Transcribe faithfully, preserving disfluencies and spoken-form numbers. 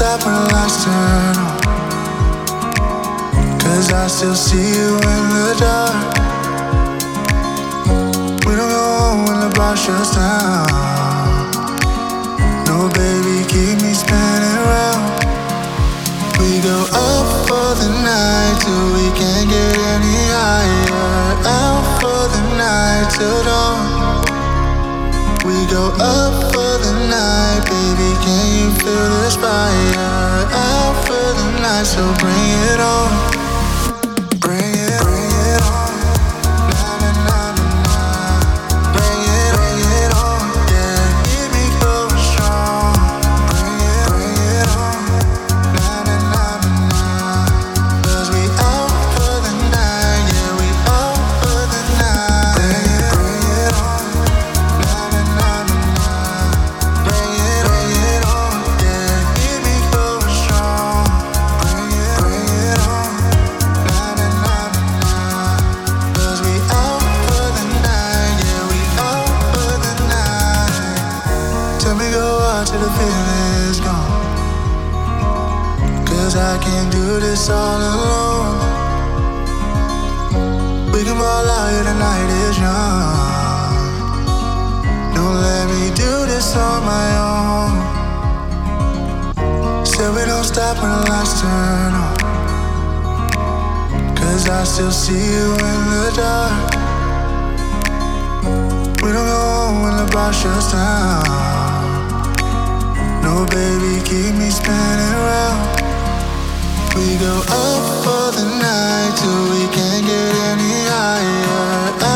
stop when the lights turn on, 'cause I still see you in the dark. We don't go home when the bar shuts down. No, baby, keep me spinning round. We go up for the night till we can't get any higher. Out for the night till dawn. We go up for the night, baby, can you feel this fire? Out for the night, so bring it on. Bring it, bring it on. Na na na na na. Bring it, bring it on. Yeah, keep me going strong. Bring it, bring it on. Na na na na na. 'Cause we out for the night, yeah, we out for the night. Bring it, bring it on. Na na na na na. Bring it, bring it on. Yeah, keep me going strong. Bring it, bring it on. Na na na na na. 'Cause we out for the night, yeah, we out for the night. Tell me go out till the feeling's gone, 'cause I can't do this all alone. We can ball out here, the night is young. Don't let me do this on my own. Said we don't stop when the lights turn on, 'cause I still see you in the dark. We don't go home when the bar shuts down. No, baby, keep me spinning round. We go up for the night till we can't get any higher.